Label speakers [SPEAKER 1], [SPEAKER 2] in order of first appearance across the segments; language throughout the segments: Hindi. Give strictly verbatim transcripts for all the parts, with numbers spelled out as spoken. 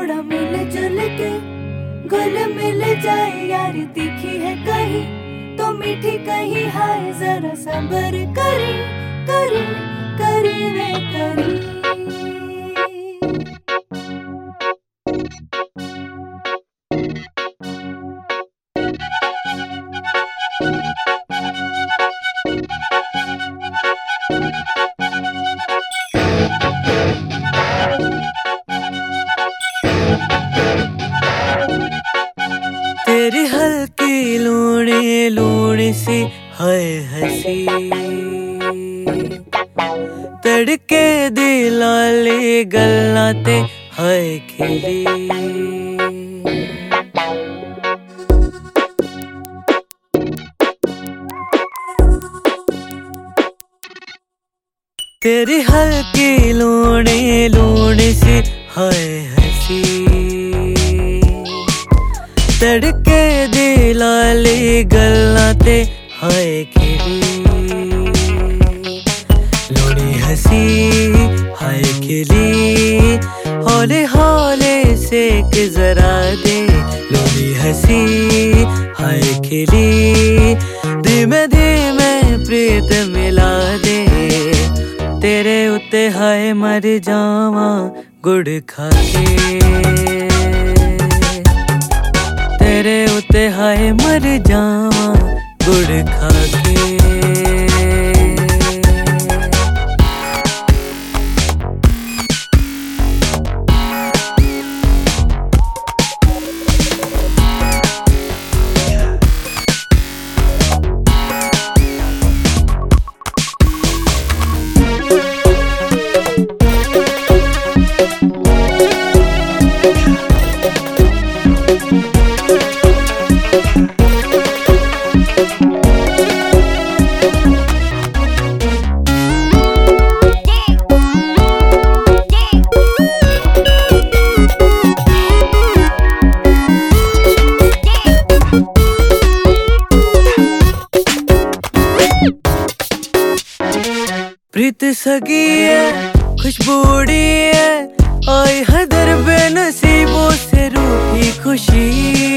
[SPEAKER 1] थोड़ा मिल जुल के घुल मिल जाए यार, तीखी है कहीं तो मीठी कहीं हाय, जरा सब्र करी करी करी रे करी।
[SPEAKER 2] तेरी हल्की लूणी लूणी सी है हंसी, तड़के दिलाली गल्लां ते है खिली। तेरी हल्की लूणी लूणी सी है हंसी, तड़के दिलाली गल्लां ते हाय खिली। लूणी हंसी हाय खिली, हौले हौले सेक जरा दे। लूणी हंसी हाय खिली, धीमे धीमे प्रीत मिला दे। तेरे उत्ते हाय मर जावां गुड़ खाके, तेरे उत्ते हाय मर जावां गुड़ खाके। प्रीत सगी है खुशबूड़ी है, आई हदर बेनसीबों से रूठी खुशी।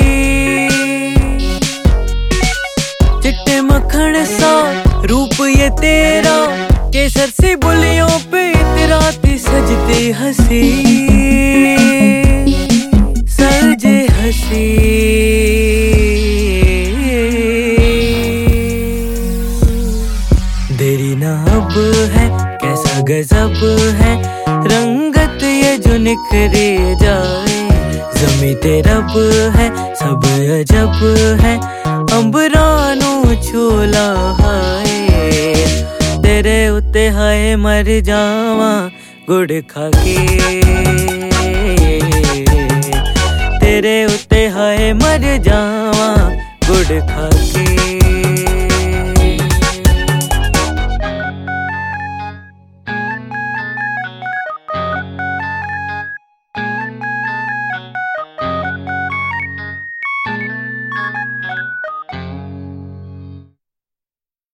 [SPEAKER 2] चिट्टे मक्खन सा रूप ये तेरा, केसर सी बुलियों पे इतराती सजती हंसी, सजे हंसी। तेरी नाब है कैसा गजब है, रंगत ये जो निखरे जाए। ज़मीं तेरब है सब अजब है, अंबरानू छोला हाय। तेरे उत्ते हाय मर जावां गुड़ खाके, तेरे उत्ते हाय मर जावां गुड़ खाके।